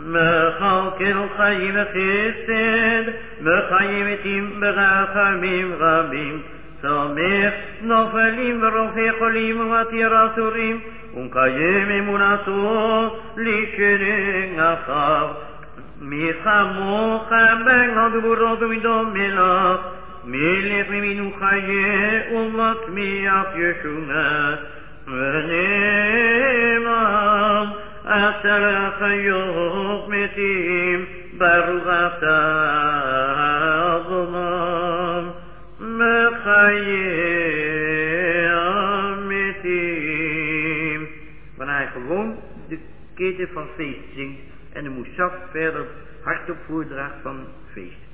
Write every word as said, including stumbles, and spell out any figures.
מכלכל חיים וחסד, וחיים מתים ברחמים רבים, צומח נופלים ורופא חולים ומתיר אסורים, ומקיים אמונתו לשני אחר. מי כמוך בין הגבורות ומדומה לך, מלך ממנו חיי ומצמיח ישועה, ונאמר אתה לחיות מתים ברוך אתה אדוני מחיי המתים. Wanneer hij gewoon de keten van feest zingt en de moesaf verder hardop voordraagt van feest.